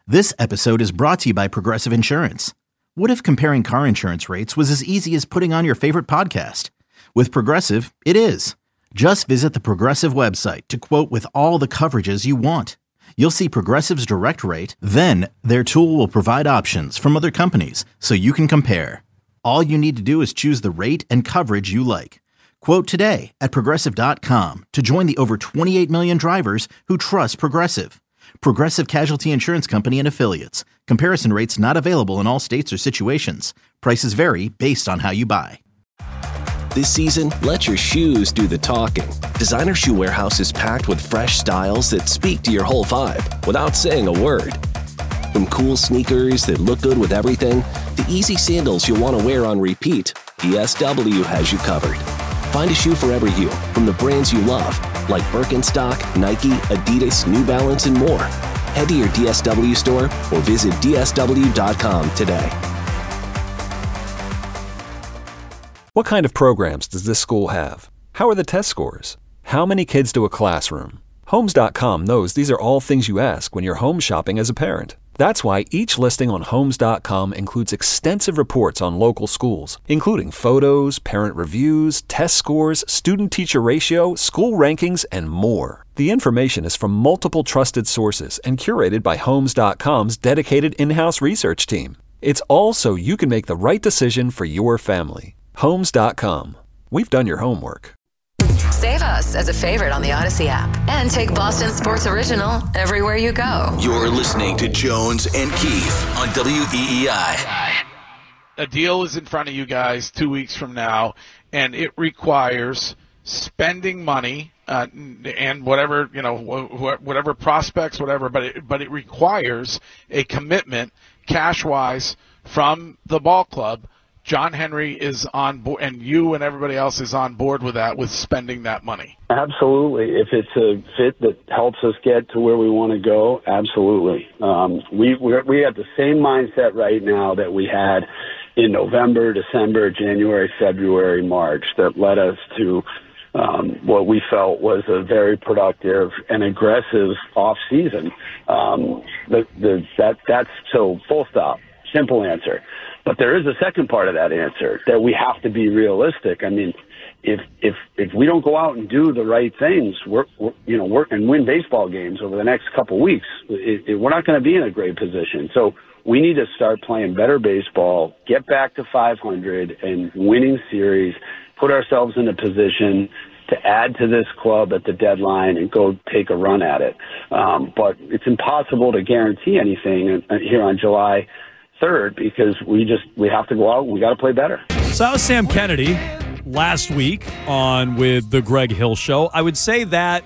This episode is brought to you by Progressive Insurance. What if comparing car insurance rates was as easy as putting on your favorite podcast? With Progressive, it is. Just visit the Progressive website to quote with all the coverages you want. You'll see Progressive's direct rate, then their tool will provide options from other companies so you can compare. All you need to do is choose the rate and coverage you like. Quote today at Progressive.com to join the over 28 million drivers who trust Progressive. Progressive Casualty Insurance Company and Affiliates. Comparison rates not available in all states or situations. Prices vary based on how you buy. This season, let your shoes do the talking. Designer Shoe Warehouse is packed with fresh styles that speak to your whole vibe without saying a word. From cool sneakers that look good with everything to easy sandals you'll want to wear on repeat, DSW has you covered. Find a shoe for every you from the brands you love, like Birkenstock, Nike, Adidas, New Balance, and more. Head to your DSW store or visit DSW.com today. What kind of programs does this school have? How are the test scores? How many kids to a classroom? Homes.com knows these are all things you ask when you're home shopping as a parent. That's why each listing on Homes.com includes extensive reports on local schools, including photos, parent reviews, test scores, student-teacher ratio, school rankings, and more. The information is from multiple trusted sources and curated by Homes.com's dedicated in-house research team. It's all so you can make the right decision for your family. Homes.com. We've done your homework. Save us as a favorite on the Odyssey app and take Boston Sports Original everywhere you go. You're listening to Jones and Keith on WEEI. A deal is in front of you guys 2 weeks from now, and it requires spending money and whatever, whatever prospects, whatever, but it requires a commitment cash-wise from the ball club. John Henry is on board, and you and everybody else is on board with that, with spending that money. Absolutely. If it's a fit that helps us get to where we want to go, absolutely. We have the same mindset right now that we had in November, December, January, February, March that led us to what we felt was a very productive and aggressive off season. That's so full stop. Simple answer. But there is a second part of that answer, that we have to be realistic. I mean, if we don't go out and do the right things, work and win baseball games over the next couple weeks, we're not going to be in a great position. So we need to start playing better baseball, get back to 500 and winning series, put ourselves in a position to add to this club at the deadline and go take a run at it. But it's impossible to guarantee anything here on July 3rd, because we have to go out and we got to play better. So that was Sam Kennedy last week on with the Greg Hill Show. I would say that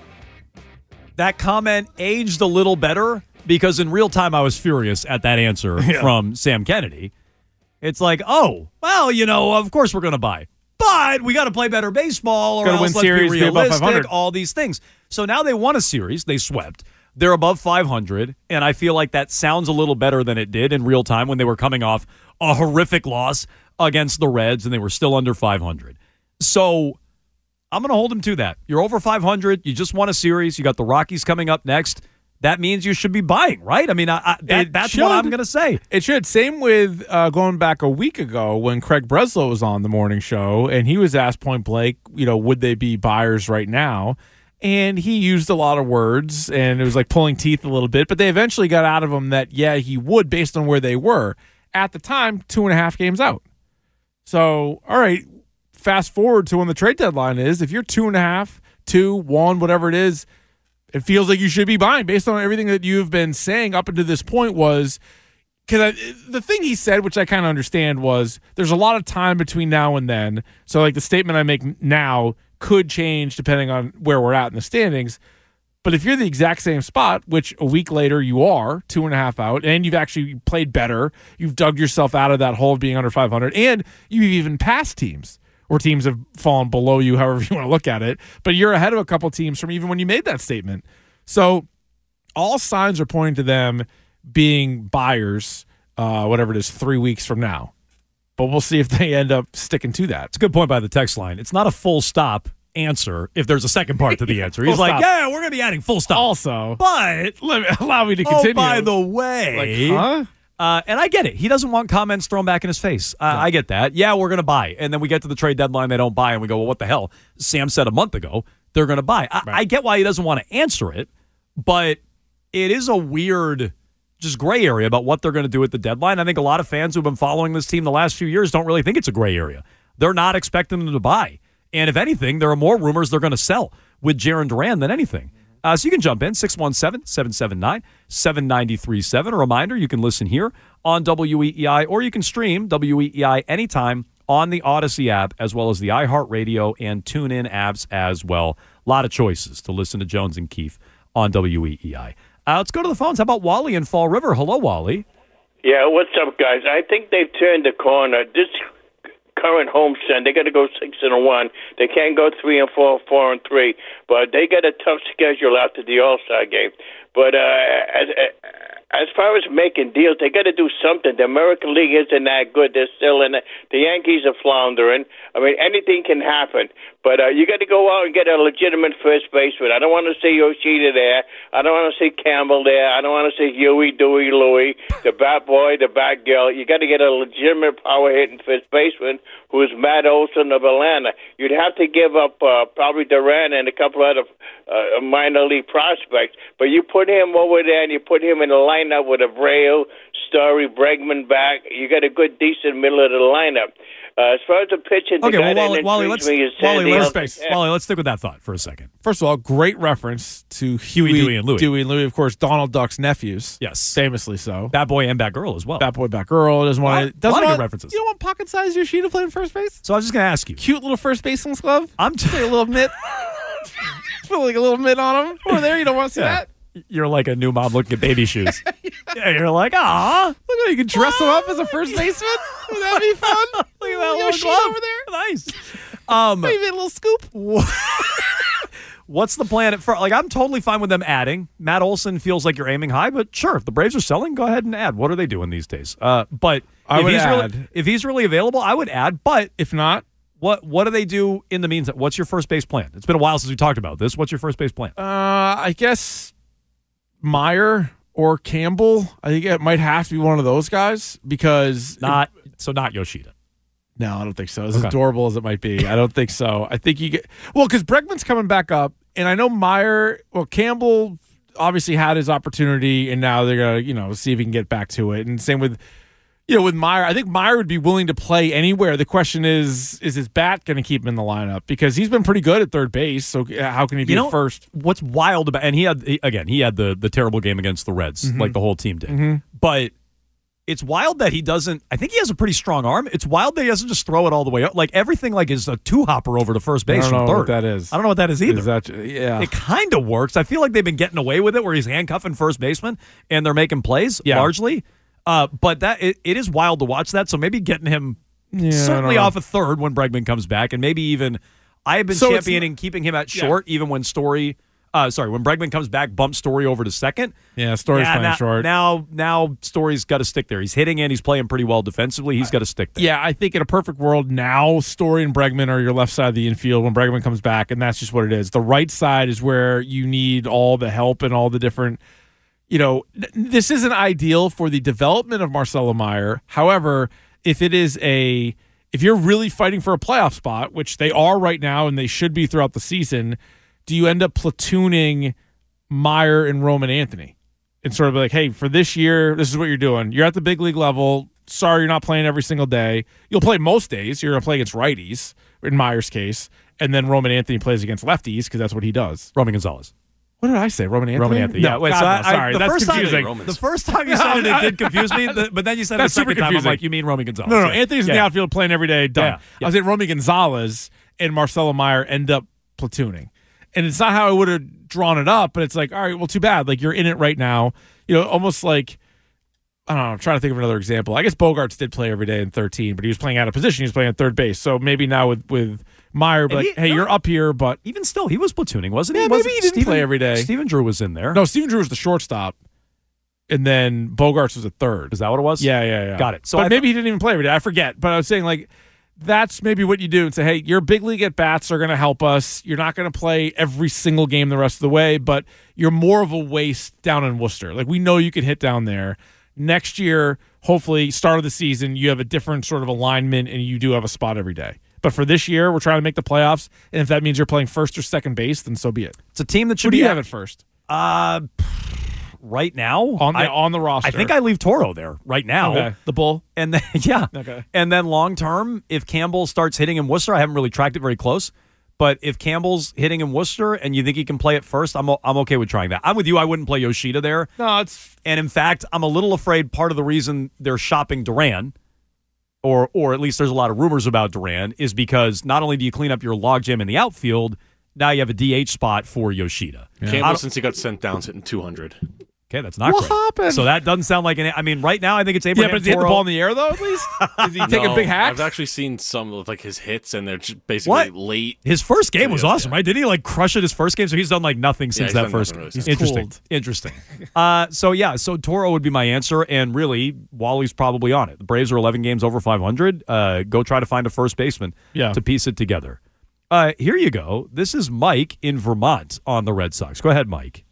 comment aged a little better, because in real time I was furious at that answer from Sam Kennedy. It's like, oh, well, of course we're going to buy, but we got to play better baseball, or else let's be realistic, all these things. So now they won a series, they swept. They're above 500, and I feel like that sounds a little better than it did in real time when they were coming off a horrific loss against the Reds, and they were still under 500. So I'm going to hold them to that. You're over 500. You just won a series. You got the Rockies coming up next. That means you should be buying, right? I mean, that's what I'm going to say. It should. Same with going back a week ago when Craig Breslow was on the morning show, and he was asked point blank, would they be buyers right now? And he used a lot of words, and it was like pulling teeth a little bit, but they eventually got out of him that, yeah, he would, based on where they were. At the time, 2.5 games out. So, all right, fast forward to when the trade deadline is. If you're 2.5, 2, 1, whatever it is, it feels like you should be buying based on everything that you've been saying up until this point. Was because the thing he said, which I kind of understand, was there's a lot of time between now and then. So, like, the statement I make now could change depending on where we're at in the standings. But if you're the exact same spot, which a week later you are, 2.5 out, and you've actually played better, you've dug yourself out of that hole of being under 500, and you've even passed teams, or teams have fallen below you, however you want to look at it, but you're ahead of a couple teams from even when you made that statement. So all signs are pointing to them being buyers, whatever it is, 3 weeks from now. But we'll see if they end up sticking to that. It's a good point by the text line. It's not a full stop. answer if there's a second part to the answer. He's Full like, stop. yeah, we're going to be adding full stop. Also, But allow me to continue. oh, by the way, Like, huh? and I get it. He doesn't want comments thrown back in his face. I get that. Yeah, we're going to buy. And then we get to the trade deadline, they don't buy, and we go, well, what the hell? Sam said a month ago they're going to buy. I get why he doesn't want to answer it, but it is a weird, just gray area about what they're going to do at the deadline. I think a lot of fans who've been following this team the last few years don't really think it's a gray area. They're not expecting them to buy. And if anything, there are more rumors they're going to sell with Jaren Duran than anything. So you can jump in, 617-779-7937. A reminder, you can listen here on WEEI, or you can stream WEEI anytime on the Odyssey app, as well as the iHeartRadio and TuneIn apps as well. A lot of choices to listen to Jones and Keefe on WEEI. Let's go to the phones. How about Wally in Fall River? Hello, Wally. Yeah, what's up, guys? I think they've turned the corner. This current homestand, they got to go 6-1. They can't go 3-4, 4-3. But they got a tough schedule after the All-Star game. But as far as making deals, they got to do something. The American League isn't that good. They're still in it. The Yankees are floundering. I mean, anything can happen. But you got to go out and get a legitimate first baseman. I don't want to see Yoshida there. I don't want to see Campbell there. I don't want to see Huey, Dewey, Louie, the bat boy, the bat girl. You got to get a legitimate power-hitting first baseman who is Matt Olson of Atlanta. You'd have to give up probably Duran and a couple other minor league prospects. But you put him over there and you put him in the lineup with Abreu, Story, Bregman back. You got a good, decent middle of the lineup. As far as the pitching, Okay, well, Wally, let's stick with that thought for a second. First of all, great reference to Huey, Dewey, and Louie. Dewey and Louie, of course, Donald Duck's nephews. Yes. Famously so. Bat Boy and Bat Girl as well. Bat Boy, Bat Girl. Doesn't want a lot of good references. You don't want pocket-sized Yoshida playing first base? So I was just going to ask you. Cute little first baseman's glove? I'm a little mitt. Put like a little mitt on him over there. You don't want to see that? You're like a new mom looking at baby shoes. Yeah, you're like, ah. Look at how you can dress him up as a first baseman. Would that be fun? Look at that little Yoshida glove over there. Nice. Maybe a little scoop. What's the plan at first? Like, I'm totally fine with them adding. Matt Olson feels like you're aiming high, but sure, if the Braves are selling, go ahead and add. What are they doing these days? But if he's really available, I would add. But if not, what do they do in the meantime? What's your first base plan? It's been a while since we talked about this. What's your first base plan? I guess Meyer or Campbell. I think it might have to be one of those guys because not Yoshida. No, I don't think so. As adorable as it might be, I don't think so. I think you get because Bregman's coming back up, and I know Campbell obviously had his opportunity, and now they're gonna see if he can get back to it. And same with with Meyer. I think Meyer would be willing to play anywhere. The question is his bat going to keep him in the lineup because he's been pretty good at third base. So how can he be at first? What's wild about he had the terrible game against the Reds, like the whole team did, but. It's wild that he doesn't. I think he has a pretty strong arm. It's wild that he doesn't just throw it all the way up. Like everything, is a two-hopper over to first base from third. I don't know what that is. I don't know what that is either. Yeah, it kind of works. I feel like they've been getting away with it, where he's handcuffing first baseman and they're making plays largely. But it is wild to watch that. So maybe getting him certainly off a third when Bregman comes back, and maybe even I have been championing keeping him at short, even when Story. When Bregman comes back, bump Story over to second. Yeah, Story's playing short. Now Story's got to stick there. He's hitting and he's playing pretty well defensively. He's got to stick there. Yeah, I think in a perfect world now, Story and Bregman are your left side of the infield when Bregman comes back, and that's just what it is. The right side is where you need all the help and all the different. This isn't ideal for the development of Marcelo Meyer. However, if you're really fighting for a playoff spot, which they are right now and they should be throughout the season. Do you end up platooning Meyer and Roman Anthony and sort of be like, hey, for this year, this is what you're doing. You're at the big league level. Sorry, you're not playing every single day. You'll play most days. You're going to play against righties, in Meyer's case. And then Roman Anthony plays against lefties because that's what he does. Roman Gonzalez. What did I say? Roman Anthony? Roman Anthony. No, wait, sorry. That's confusing. The first time you said it did confuse me, but then you said it the second time, I'm like, you mean Roman Gonzalez. No, Anthony's in the outfield playing every day. Done. Yeah. I was saying Roman Gonzalez and Marcelo Meyer end up platooning. And it's not how I would have drawn it up, but it's like, all right, well, too bad. Like, you're in it right now. Almost like, I don't know, I'm trying to think of another example. I guess Bogarts did play every day in 13, but he was playing out of position. He was playing at third base. So maybe now with Meyer, but you're up here, but. Even still, he was platooning, wasn't he? Yeah, maybe he didn't play every day. Stephen Drew was in there. No, Stephen Drew was the shortstop. And then Bogarts was a third. Is that what it was? Yeah. Got it. So maybe he didn't even play every day. I forget. But I was saying, that's maybe what you do and say, hey, your big league at-bats are going to help us. You're not going to play every single game the rest of the way, but you're more of a waste down in Worcester. Like, we know you can hit down there. Next year, hopefully, start of the season, you have a different sort of alignment and you do have a spot every day. But for this year, we're trying to make the playoffs, and if that means you're playing first or second base, then so be it. It's a team that should Who do be you have at first? Right now on the roster. I think I leave Toro there right now. Okay. The Bull. And then Okay. And then long term, if Campbell starts hitting in Worcester, I haven't really tracked it very close, but if Campbell's hitting in Worcester and you think he can play it first, I'm okay with trying that. I'm with you. I wouldn't play Yoshida there. No, and in fact, I'm a little afraid part of the reason they're shopping Duran, or at least there's a lot of rumors about Duran, is because not only do you clean up your logjam in the outfield, now you have a DH spot for Yoshida. Yeah. Campbell, since he got sent down, hitting 200. Okay, that's not what great. Happened? So that doesn't sound like right now I think it's Abraham. Yeah, but does he hit the ball in the air, though, at least? Does he take a big hack? I've actually seen some of his hits, and they're just basically late. His first game was awesome, right? Didn't he crush it his first game? So he's done nothing since that first game. Really Interesting. So Toro would be my answer, and really, Wally's probably on it. The Braves are 11 games over 500. Go try to find a first baseman to piece it together. Here you go. This is Mike in Vermont on the Red Sox. Go ahead, Mike.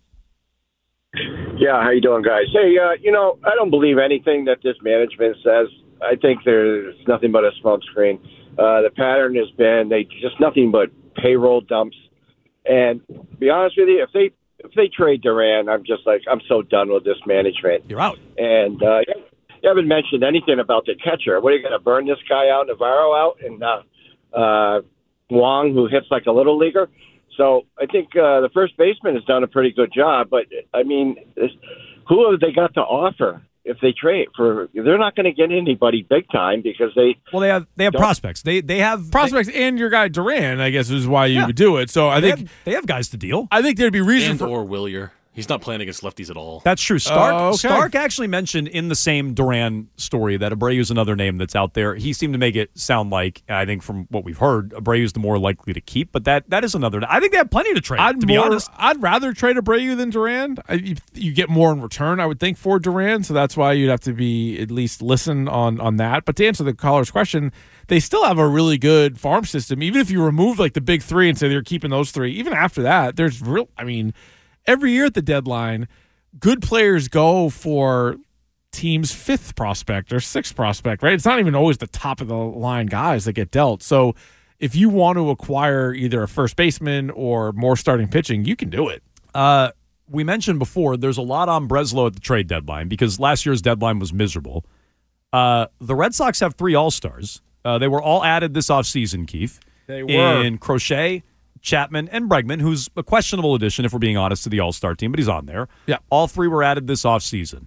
Yeah, how you doing, guys? Hey, I don't believe anything that this management says. I think there's nothing but a smokescreen. The pattern has been just nothing but payroll dumps. And to be honest with you, if they trade Duran, I'm so done with this management. You're out. And you haven't mentioned anything about the catcher. What are you going to burn this guy out, Navarro out, and Wong, who hits like a little leaguer? So I think the first baseman has done a pretty good job, but I mean, who have they got to offer if they trade for? They're not going to get anybody big time because they have prospects. They have prospects, and your guy Duran, I guess, is why you would do it. So I think they have guys to deal. I think there'd be reason or Willier. He's not playing against lefties at all. That's true. Stark actually mentioned in the same Duran story that Abreu's another name that's out there. He seemed to make it sound like, I think from what we've heard, Abreu's the more likely to keep, but that is another. I think they have plenty to trade, to be honest. I'd rather trade Abreu than Duran. You get more in return, I would think, for Duran, so that's why you'd have to be at least listen on that. But to answer the caller's question, they still have a really good farm system. Even if you remove the big three and say they're keeping those three, even after that, there's every year at the deadline, good players go for team's fifth prospect or sixth prospect, right? It's not even always the top of the line guys that get dealt. So if you want to acquire either a first baseman or more starting pitching, you can do it. We mentioned before, there's a lot on Breslow at the trade deadline because last year's deadline was miserable. The Red Sox have 3 All-Stars. They were all added this offseason, Keith. They were. In Crochet, Chapman, and Bregman, who's a questionable addition, if we're being honest, to the All-Star team, but he's on there. Yeah. All 3 were added this offseason.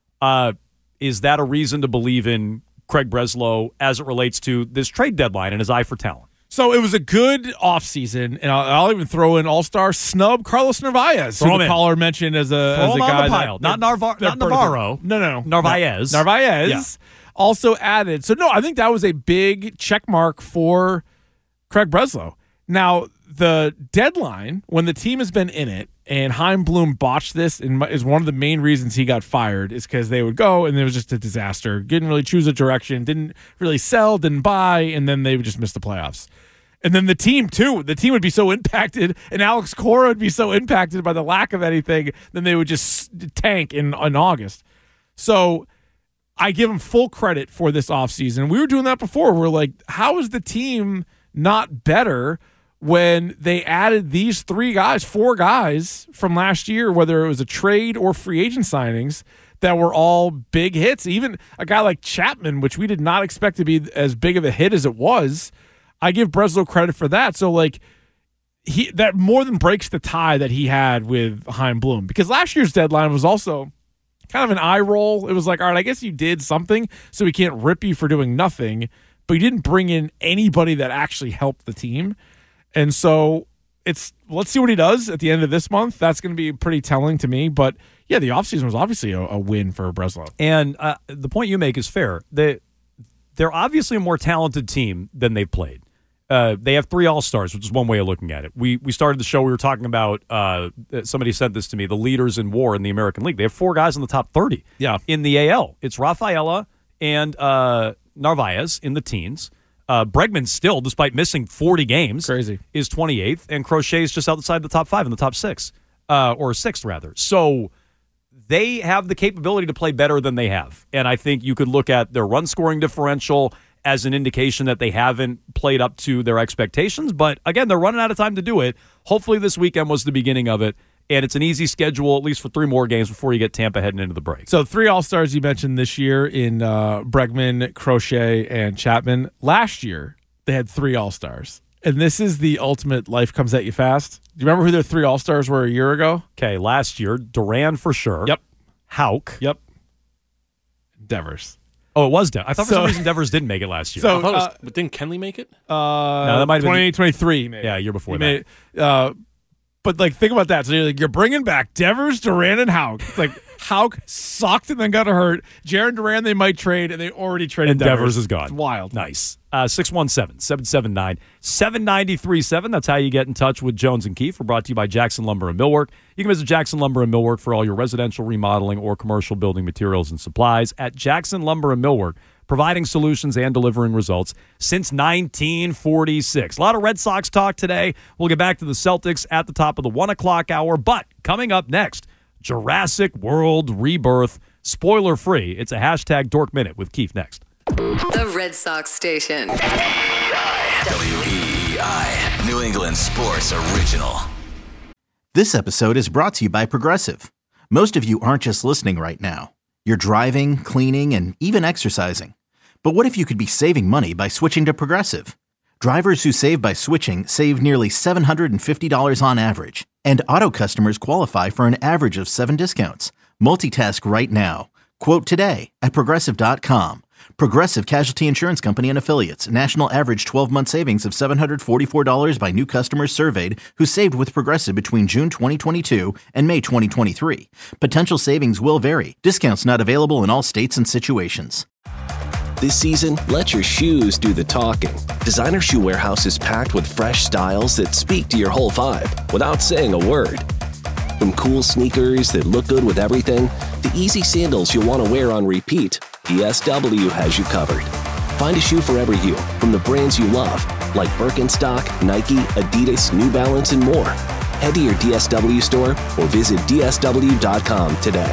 Is that a reason to believe in Craig Breslow as it relates to this trade deadline and his eye for talent? So it was a good offseason, and I'll even throw in All-Star snub Carlos Narvaez, who the caller mentioned as a guy. The pile. Not Navarro. No. Narvaez. Narvaez also added. So, no, I think that was a big check mark for Craig Breslow. Now, the deadline, when the team has been in it, and Chaim Bloom botched this, and is one of the main reasons he got fired, is because they would go, and it was just a disaster. Didn't really choose a direction, didn't really sell, didn't buy, and then they would just miss the playoffs. And then the team, too. The team would be so impacted, and Alex Cora would be so impacted by the lack of anything, then they would just tank in August. So I give him full credit for this offseason. We were doing that before. We're like, how is the team not better when they added these 4 guys from last year, whether it was a trade or free agent signings, that were all big hits? Even a guy like Chapman, which we did not expect to be as big of a hit as it was, I give Breslow credit for that. So, that more than breaks the tie that he had with Chaim Bloom. Because last year's deadline was also kind of an eye roll. It was like, all right, I guess you did something, so we can't rip you for doing nothing, but you didn't bring in anybody that actually helped the team. And so let's see what he does at the end of this month. That's going to be pretty telling to me. But, yeah, the offseason was obviously a win for Breslow. And the point you make is fair. They're obviously a more talented team than they've played. They have 3 All-Stars, which is one way of looking at it. We started the show, we were talking about, somebody sent this to me, the leaders in WAR in the American League. They have 4 guys in the top 30 in the AL. It's Rafaela and Narvaez in the teens. Bregman still, despite missing 40 games, crazy, is 28th, and Crochet is just outside the top 5 in the top 6, or 6th rather. So they have the capability to play better than they have, and I think you could look at their run scoring differential as an indication that they haven't played up to their expectations. But again, they're running out of time to do it. Hopefully this weekend was the beginning of it. And it's an easy schedule, at least for 3 more games before you get Tampa heading into the break. So 3 All-Stars you mentioned this year in Bregman, Crochet, and Chapman. Last year, they had 3 All-Stars. And this is the ultimate life comes at you fast. Do you remember who their 3 All-Stars were a year ago? Okay, last year, Duran for sure. Yep. Hauk. Yep. Devers. Oh, it was Devers. I thought for some reason Devers didn't make it last year. So, didn't Kenley make it? No, that might have been 2023. He made a year before that. that. But think about that. So you're bringing back Devers, Duran, and Hauk. It's like Hauk sucked and then got hurt. Jaron Duran they might trade, and they already traded and Devers is gone. It's wild. Nice. 617-779-7937. That's how you get in touch with Jones and Keefe. We're brought to you by Jackson Lumber and Millwork. You can visit Jackson Lumber and Millwork for all your residential remodeling or commercial building materials and supplies at Jackson Lumber and Millwork, providing solutions and delivering results since 1946. A lot of Red Sox talk today. We'll get back to the Celtics at the top of the 1 o'clock hour. But coming up next, Jurassic World Rebirth, spoiler-free. It's a hashtag Dork Minute with Keefe next. The Red Sox station. WEEI, New England Sports Original. This episode is brought to you by Progressive. Most of you aren't just listening right now. You're driving, cleaning, and even exercising. But what if you could be saving money by switching to Progressive? Drivers who save by switching save nearly $750 on average. And auto customers qualify for an average of 7 discounts. Multitask right now. Quote today at Progressive.com. Progressive Casualty Insurance Company and Affiliates. National average 12-month savings of $744 by new customers surveyed who saved with Progressive between June 2022 and May 2023. Potential savings will vary. Discounts not available in all states and situations. This season, let your shoes do the talking. Designer Shoe Warehouse is packed with fresh styles that speak to your whole vibe without saying a word. From cool sneakers that look good with everything, to easy sandals you'll want to wear on repeat, DSW has you covered. Find a shoe for every you, from the brands you love, like Birkenstock, Nike, Adidas, New Balance, and more. Head to your DSW store or visit DSW.com today.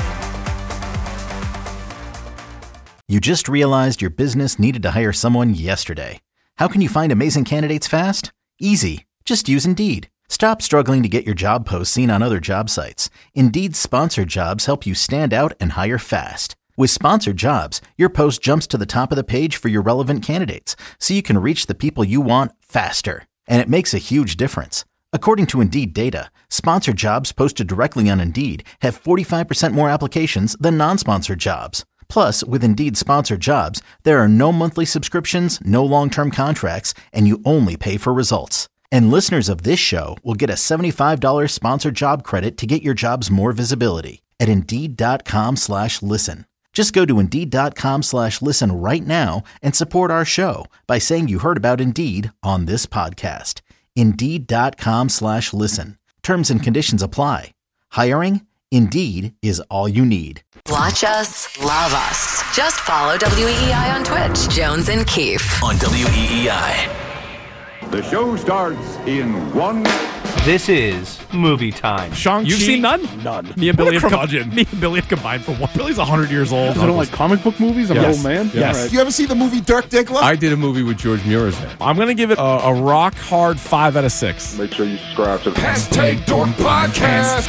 You just realized your business needed to hire someone yesterday. How can you find amazing candidates fast? Easy. Just use Indeed. Stop struggling to get your job posts seen on other job sites. Indeed's sponsored jobs help you stand out and hire fast. With sponsored jobs, your post jumps to the top of the page for your relevant candidates, so you can reach the people you want faster. And it makes a huge difference. According to Indeed data, sponsored jobs posted directly on Indeed have 45% more applications than non-sponsored jobs. Plus, with Indeed sponsored jobs, there are no monthly subscriptions, no long-term contracts, and you only pay for results. And listeners of this show will get a $75 sponsored job credit to get your jobs more visibility at Indeed.com/listen. Just go to Indeed.com/listen right now and support our show by saying you heard about Indeed on this podcast. Indeed.com/listen. Terms and conditions apply. Hiring? Indeed is all you need. Watch us, love us. Just follow WEEI on Twitch. Jones and Keefe. On WEEI. The show starts in 1. This is movie time. Shang-Chi. You've seen none? None. Me and Billy have combined for one. Billy's 100 years old. I don't like comic book movies. I'm an old man. Yes. Right. You ever see the movie Dirk Diggler? I did a movie with George Murazan. I'm going to give it a rock hard 5 out of 6. Make sure you subscribe to the Hashtag Dork Podcast.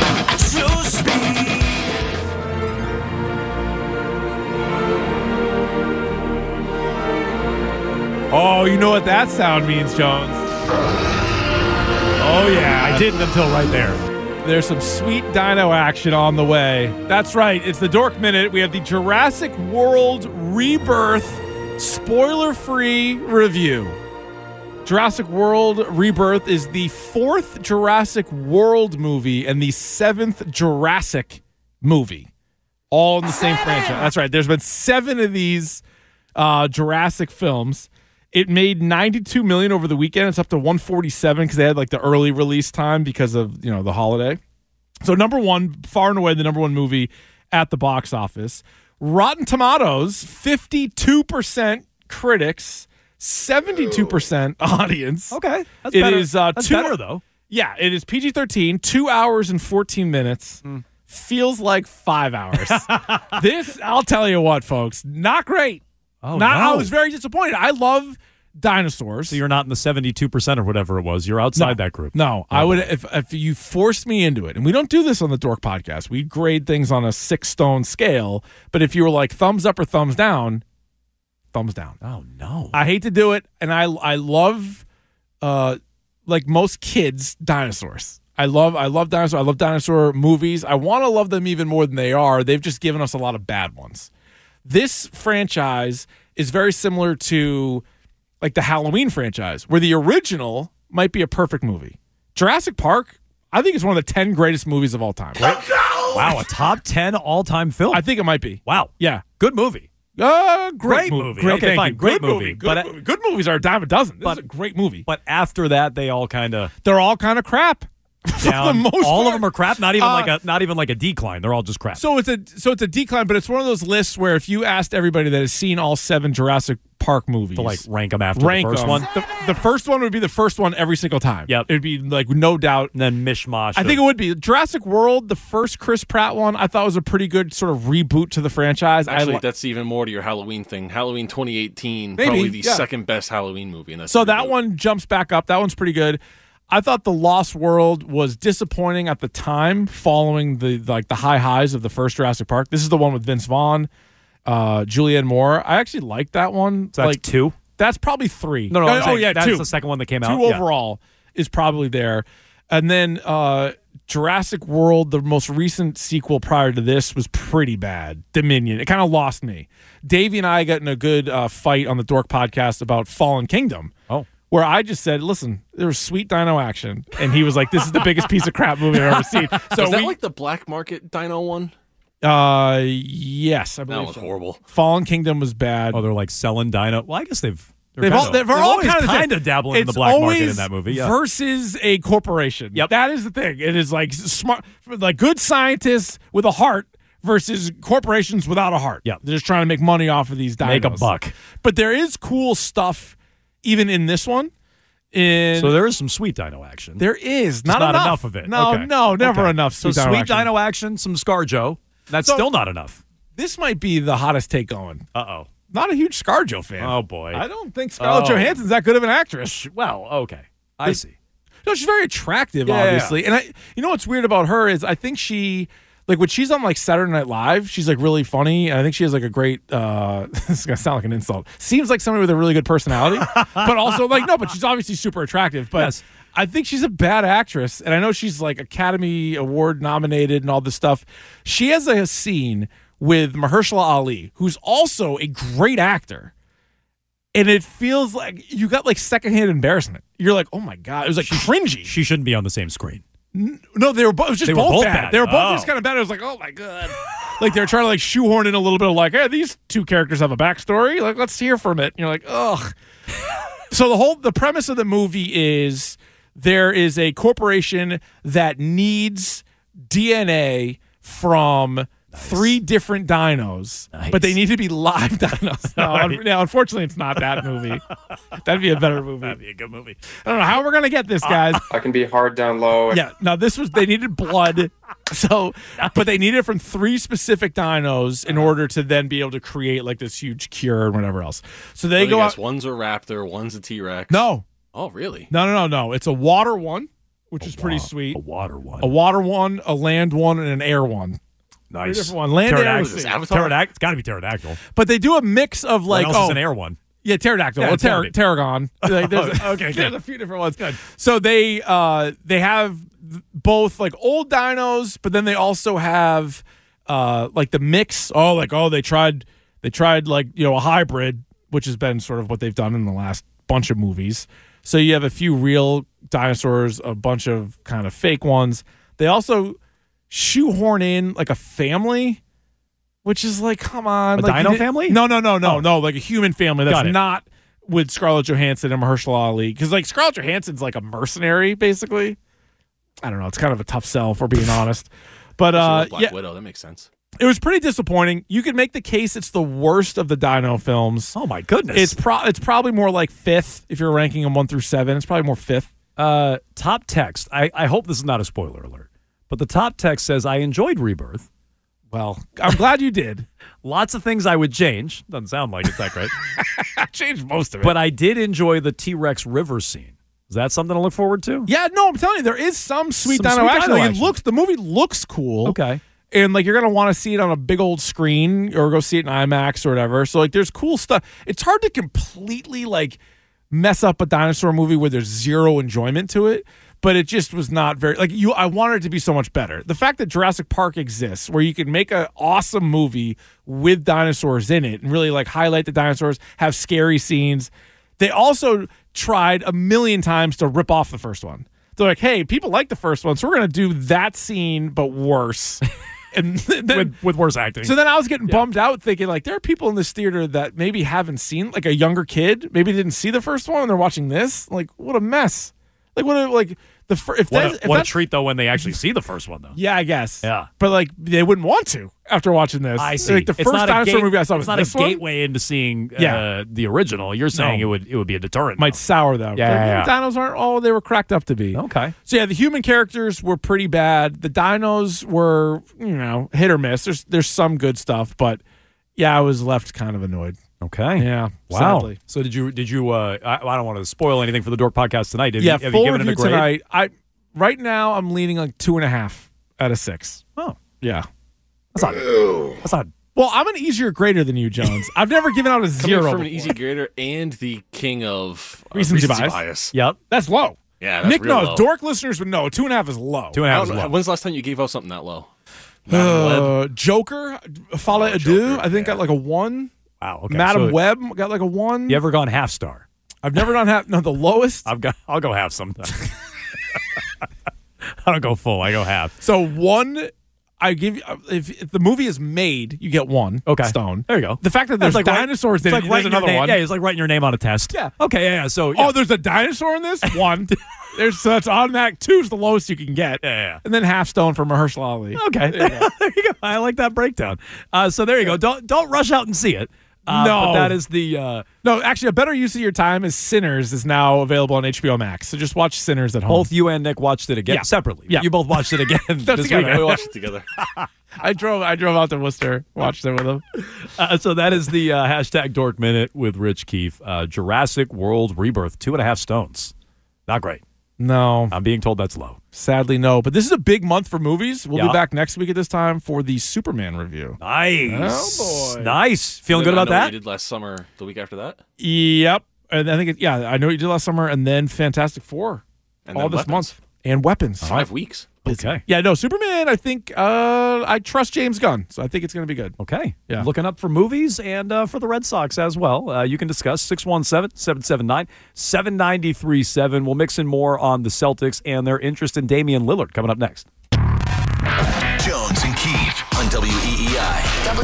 Oh, you know what that sound means, Jones. Oh, yeah. I didn't until right there. There's some sweet dino action on the way. That's right. It's the Dork Minute. We have the Jurassic World Rebirth spoiler-free review. Jurassic World Rebirth is the 4th Jurassic World movie and the 7th Jurassic movie, all in the same franchise. That's right. There's been 7 of these Jurassic films. It made $92 million over the weekend. It's up to $147 because they had like the early release time because of the holiday. So number 1, far and away the number 1 movie at the box office. Rotten Tomatoes, 52% critics, 72% audience. Okay. That's It better. is, That's better, though. Yeah, it is PG-13, 2 hours and 14 minutes. Feels like 5 hours. This, I'll tell you what, folks, not great. Oh, I no. was very disappointed. I love dinosaurs. So you're not in the 72% or whatever it was. You're outside that group. No, I would if you forced me into it. And we don't do this on the Dork Podcast. We grade things on a 6-stone scale. But if you were like thumbs up or thumbs down, thumbs down. Oh, no. I hate to do it. And I love, like most kids, dinosaurs. I love dinosaurs. I love dinosaur movies. I want to love them even more than they are. They've just given us a lot of bad ones. This franchise is very similar to like the Halloween franchise, where the original might be a perfect movie. Jurassic Park, I think it's one of the 10 greatest movies of all time. Right? Wow, a top 10 all-time film? I think it might be. Wow. Yeah. Good movie. Great movie. Great, okay, fine. Great Good movie. Good movies are a dime a dozen. This is a great movie. But after that, they all kind of... They're all kind of crap. Down. For the most all part. of them are crap. Not even like a decline. They're all just crap. So it's a decline, but it's one of those lists where if you asked everybody that has seen all 7 Jurassic Park movies to like rank them after the first one, the first one would be the first one every single time. Yep, it'd be like no doubt. And then mishmash. I think it would be Jurassic World, the first Chris Pratt one. I thought was a pretty good sort of reboot to the franchise. Actually, that's even more to your Halloween thing. Halloween 2018, Maybe, probably the yeah. second best Halloween movie. And that's so that one jumps back up. That one's pretty good. I thought The Lost World was disappointing at the time, following the high highs of the first Jurassic Park. This is the one with Vince Vaughn, Julianne Moore. I actually liked that one. So that's 2? That's probably 3. No, that's 2. the second one that came 2 out. overall is probably there. And then Jurassic World, the most recent sequel prior to this, was pretty bad. Dominion. It kind of lost me. Davey and I got in a good fight on the Dork Podcast about Fallen Kingdom. Oh. Where I just said, listen, there was sweet dino action. And he was like, this is the biggest piece of crap movie I've ever seen. So is that like the Black Market dino one? Yes, I believe that was horrible. Fallen Kingdom was bad. Oh, they're like selling dino. Well, I guess they've all kind of dabbling in the black market in that movie. Yeah. Versus a corporation. Yep. That is the thing. It is like smart, like good scientists with a heart versus corporations without a heart. Yeah. They're just trying to make money off of these dinos. Make a buck. But there is cool stuff even in this one. So there is some sweet dino action. There is. Just not enough of it. No, Okay. never enough sweet dino action. Dino action, some ScarJo. That's still not enough. This might be the hottest take going. Uh-oh. Not a huge ScarJo fan. Oh, boy. I don't think Scarlett Johansson's that good of an actress. Well, okay. I see. No, she's very attractive, obviously. Yeah. And you know what's weird about her is I think she, like when she's on like Saturday Night Live, she's like really funny. And I think she has like a great, this is going to sound like an insult. Seems like somebody with a really good personality, but also like, no, but she's obviously super attractive. But Yes. I think she's a bad actress. And I know she's like Academy Award nominated and all this stuff. She has a scene with Mahershala Ali, who's also a great actor. And it feels like you got like secondhand embarrassment. You're like, oh my God. It was like cringy. She shouldn't be on the same screen. No, they were both. It was just They were both both bad. bad. They were both Oh. just kind of bad. I was like, oh my God. Like they're trying to like shoehorn in a little bit of like, hey, these two characters have a backstory. Like, let's hear from it. And you're like, ugh. So the premise of the movie is there is a corporation that needs DNA from 3 different dinos, but they need to be live dinos. Now, unfortunately, it's not that movie. That'd be a better movie. That'd be a good movie. I don't know how we're gonna get this, guys. I can be hard down low. Yeah. Now they needed blood, but they needed it from 3 specific dinos in order to then be able to create like this huge cure and whatever else. So they go out. One's a raptor, one's a T-Rex. No. Oh, really? No. It's a water one, which is pretty sweet. A water one. A water one, a land one, and an air one. Nice. 3 different ones. Land, air, and sea. It's got to be pterodactyl. But they do a mix of like, What else is an air one? Yeah, pterodactyl. Yeah, Well, it's gotta be. Pterodon. Like, Okay, there's good. a few different ones. Good. So they have both like old dinos, but then they also have like the mix. They tried like a hybrid, which has been sort of what they've done in the last bunch of movies. So you have a few real dinosaurs, a bunch of kind of fake ones. They also shoehorn in like a family, which is like, come on, A like dino family? No, like a human family Got that's it. not with Scarlett Johansson and Mahershala Ali, because like Scarlett Johansson's like a mercenary, basically. I don't know. It's kind of a tough sell, if we're being honest. But She was Black Widow. That makes sense. It was pretty disappointing. You could make the case it's the worst of the Dino films. Oh, my goodness. It's probably more like 5th if you're ranking them 1 through 7. It's probably more 5th. Top text. I hope this is not a spoiler alert, but the top text says, I enjoyed Rebirth. Well, I'm glad you did. Lots of things I would change. Doesn't sound like it's that great. I changed most of it. But I did enjoy the T-Rex river scene. Is that something to look forward to? Yeah, no, I'm telling you, there is some sweet dino action. The movie looks cool. Okay. And, like, you're going to want to see it on a big old screen or go see it in IMAX or whatever. So, like, there's cool stuff. It's hard to completely, like, mess up a dinosaur movie where there's zero enjoyment to it. But it just was not very, like, I wanted it to be so much better. The fact that Jurassic Park exists, where you can make an awesome movie with dinosaurs in it and really, like, highlight the dinosaurs, have scary scenes. They also tried a million times to rip off the first one. They're like, hey, people like the first one, so we're going to do that scene, but worse. And then, with worse acting. So then I was getting bummed out thinking, like, there are people in this theater that maybe haven't seen, like, a younger kid, maybe didn't see the first one and they're watching this. Like, what a mess. Like, what a, like, what a treat, though, when they actually see the first one, though. Yeah, I guess. Yeah. But, like, they wouldn't want to after watching this. I see. Like, the first dinosaur movie I saw was this It's not a gateway into seeing the original. You're saying it would be a deterrent. Might sour them. Yeah. Dinos aren't all they were cracked up to be. Okay. So, yeah, the human characters were pretty bad. The dinos were, hit or miss. There's some good stuff, but, yeah, I was left kind of annoyed. Okay. Yeah. Wow. Sadly. So did you? I don't want to spoil anything for the Dork Podcast tonight. Have you full given it a grade? tonight. Right now I'm leaning like 2.5 out of 6. Oh, yeah. That's not. Well, I'm an easier grader than you, Jones. I've never given out a 0. Coming from an easy grader and the king of recency bias. Yep. That's low. Yeah, that's Nick real knows. low. Dork listeners would know 2.5 is low. 2.5 is low. When's the last time you gave out something that low? Joker, Folle Adieu, I think got like a 1. Wow. Okay. Madam Web got like a 1. You ever gone half star? I've never done half. No, the lowest. I'll go half sometime. I don't go full. I go half. So 1, I give you if the movie is made, you get 1 stone. There you go. The fact that there's like dinosaurs in it, there's another one. Yeah, it's like writing your name on a test. Yeah. Okay. Yeah. So. Oh, there's a dinosaur in this? 1. So that's automatic. 2 is the lowest you can get. Yeah. And then half stone for Mahershala Ali. Okay. There you go. I like that breakdown. So there you go. Don't rush out and see it. No, but that is the no. Actually, a better use of your time is Sinners is now available on HBO Max. So just watch Sinners at home. Both you and Nick watched it again separately. Yeah, you both watched it again this week. We watched it together. I drove out to Worcester, watched it with him. So that is the hashtag Dork Minute with Rich Keefe. Jurassic World Rebirth, 2.5 stones. Not great. No. I'm being told that's low. Sadly, no. But this is a big month for movies. We'll be back next week at this time for the Superman review. Nice. Oh, boy. Nice. Feeling good about that? What you did last summer, the week after that? Yep. And I think, I know what you did last summer, and then Fantastic Four. And all this month. And Weapons. 5 weeks. Okay. Yeah, no, Superman, I think, I trust James Gunn, so I think it's going to be good. Okay. Yeah. Looking up for movies and for the Red Sox as well. You can discuss 617-779-7937. We'll mix in more on the Celtics and their interest in Damian Lillard coming up next. Jones and Keefe on WEEI.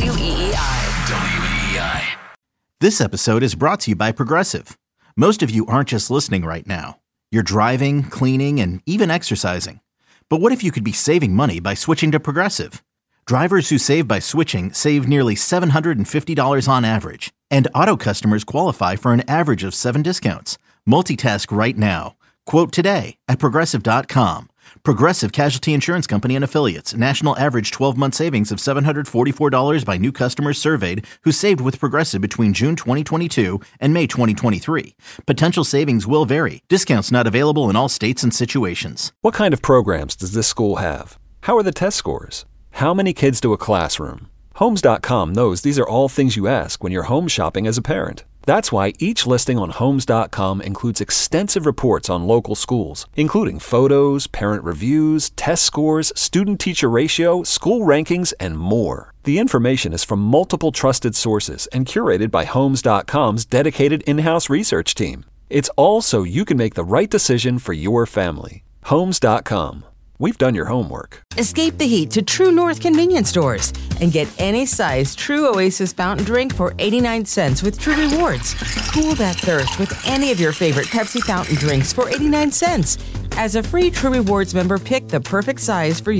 WEEI. This episode is brought to you by Progressive. Most of you aren't just listening right now. You're driving, cleaning, and even exercising. But what if you could be saving money by switching to Progressive? Drivers who save by switching save nearly $750 on average. And auto customers qualify for an average of 7 discounts. Multitask right now. Quote today at Progressive.com. Progressive Casualty Insurance Company and Affiliates. National average 12-month savings of $744 by new customers surveyed who saved with Progressive between June 2022 and May 2023. Potential savings will vary. Discounts not available in all states and situations. What kind of programs does this school have? How are the test scores? How many kids do a classroom? Homes.com knows these are all things you ask when you're home shopping as a parent. That's why each listing on Homes.com includes extensive reports on local schools, including photos, parent reviews, test scores, student-teacher ratio, school rankings, and more. The information is from multiple trusted sources and curated by Homes.com's dedicated in-house research team. It's all so you can make the right decision for your family. Homes.com. We've done your homework. Escape the heat to True North convenience stores and get any size True Oasis fountain drink for 89 cents with True Rewards. Cool that thirst with any of your favorite Pepsi fountain drinks for 89 cents. As a free True Rewards member, pick the perfect size for you.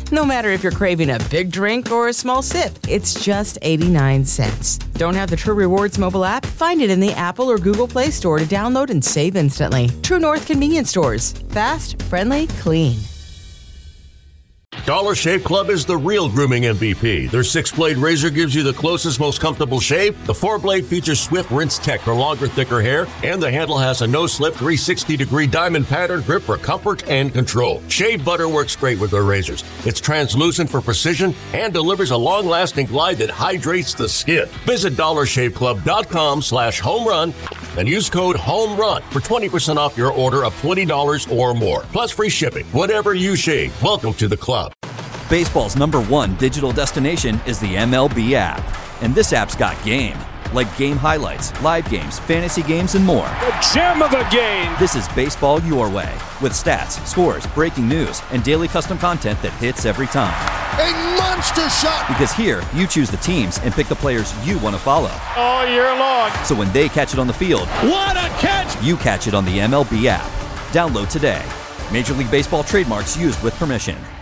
No matter if you're craving a big drink or a small sip, it's just 89 cents. Don't have the True Rewards mobile app? Find it in the Apple or Google Play Store to download and save instantly. True North Convenience Stores. Fast, friendly, clean. Dollar Shave Club is the real grooming MVP. Their 6-blade razor gives you the closest, most comfortable shave. The 4-blade features swift rinse tech for longer, thicker hair. And the handle has a no-slip 360-degree diamond pattern grip for comfort and control. Shave butter works great with their razors. It's translucent for precision and delivers a long-lasting glide that hydrates the skin. Visit DollarShaveClub.com/homerun and use code HOMERUN for 20% off your order of $20 or more. Plus free shipping. Whatever you shave, welcome to the club. Baseball's #1 digital destination is the MLB app. And this app's got game. Like game highlights, live games, fantasy games, and more. A gem of a game! This is baseball your way. With stats, scores, breaking news, and daily custom content that hits every time. A monster shot! Because here, you choose the teams and pick the players you want to follow. All year long. So when they catch it on the field, what a catch! You catch it on the MLB app. Download today. Major League Baseball trademarks used with permission.